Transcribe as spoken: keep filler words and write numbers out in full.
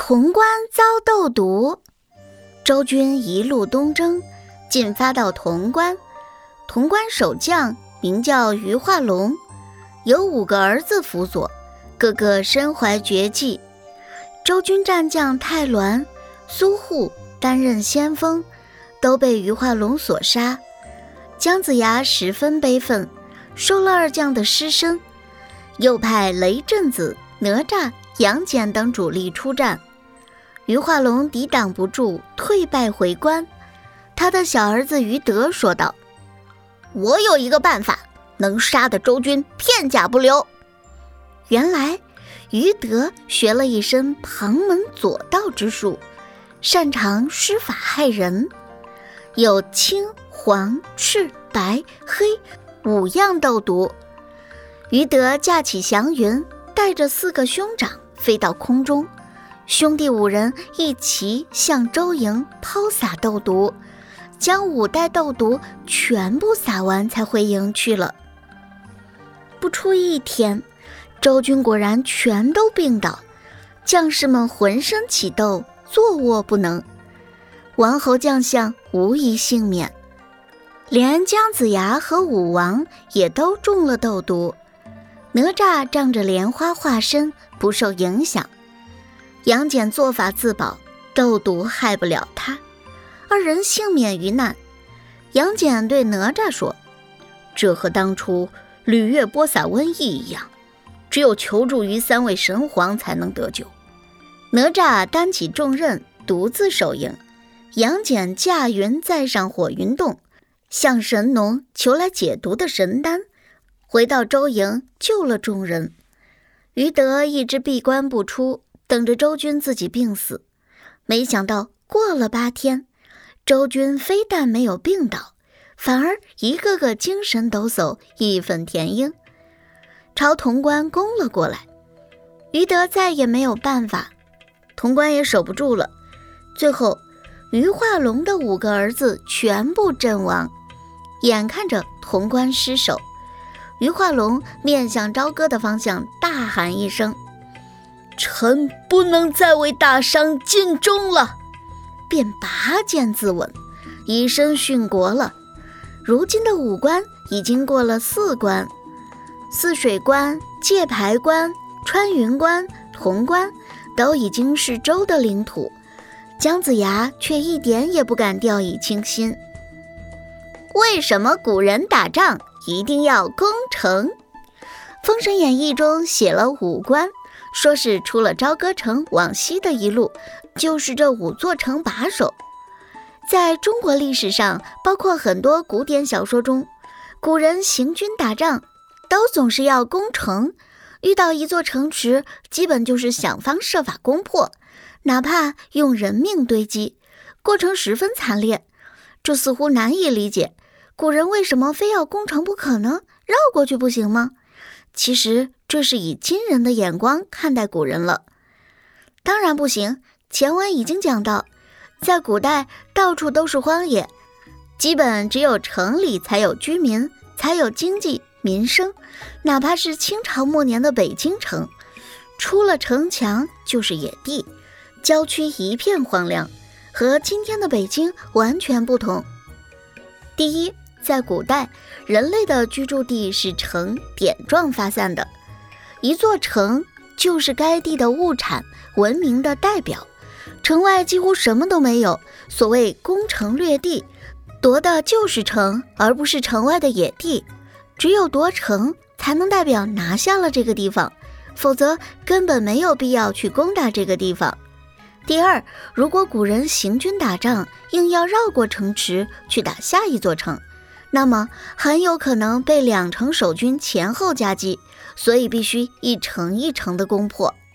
潼关遭斗毒。周军一路东征，进发到潼关。潼关守将名叫于化龙，有五个儿子辅佐，个个身怀绝技。周军战将太鸾、苏护担任先锋，都被于化龙所杀。姜子牙十分悲愤，收了二将的尸身，又派雷震子、哪吒、杨戬等主力出战。于化龙抵挡不住，退败回关。他的小儿子于德说道：我有一个办法，能杀得周军片甲不留。原来于德学了一身旁门左道之术，擅长施法害人，有青、黄、赤、白、黑五样斗毒。于德驾起祥云，带着四个兄长飞到空中，兄弟五人一齐向周营抛洒斗毒，将五袋斗毒全部撒完才回营去了。不出一天，周军果然全都病倒，将士们浑身起痘，坐卧不能，王侯将相无一幸免，连姜子牙和武王也都中了斗毒。哪吒仗着莲花化身不受影响，杨戬做法自保，斗毒害不了他，二人幸免于难。杨戬对哪吒说：这和当初吕月播撒瘟疫一样，只有求助于三位神皇才能得救。哪吒担起重任，独自守营，杨戬驾云再上火云洞，向神农求来解毒的神丹，回到周营救了众人。于德一直闭关不出，等着周军自己病死。没想到过了八天，周军非但没有病倒，反而一个个精神抖擞，义愤填膺，朝潼关攻了过来。于德再也没有办法，潼关也守不住了。最后于化龙的五个儿子全部阵亡，眼看着潼关失守，于化龙面向朝歌的方向大喊一声：臣不能再为大商尽忠了，便拔剑自刎，以身殉国了。如今的五关已经过了四关，泗水关、界牌关、穿云关、潼关都已经是周的领土，姜子牙却一点也不敢掉以轻心。为什么古人打仗一定要攻城？《封神演义》中写了五关，说是出了朝歌城往西的一路，就是这五座城把守。在中国历史上，包括很多古典小说中，古人行军打仗都总是要攻城，遇到一座城池，基本就是想方设法攻破，哪怕用人命堆积，过程十分惨烈。这似乎难以理解，古人为什么非要攻城不可呢？绕过去不行吗？其实这是以今人的眼光看待古人了。当然不行，前文已经讲到，在古代到处都是荒野，基本只有城里才有居民，才有经济民生。哪怕是清朝末年的北京城，出了城墙就是野地，郊区一片荒凉，和今天的北京完全不同。第一，在古代，人类的居住地是呈点状发散的，一座城就是该地的物产、文明的代表。城外几乎什么都没有，所谓攻城略地，夺的就是城，而不是城外的野地。只有夺城才能代表拿下了这个地方，否则根本没有必要去攻打这个地方。第二，如果古人行军打仗，硬要绕过城池去打下一座城，那么很有可能被两城守军前后夹击，所以必须一城一城的攻破。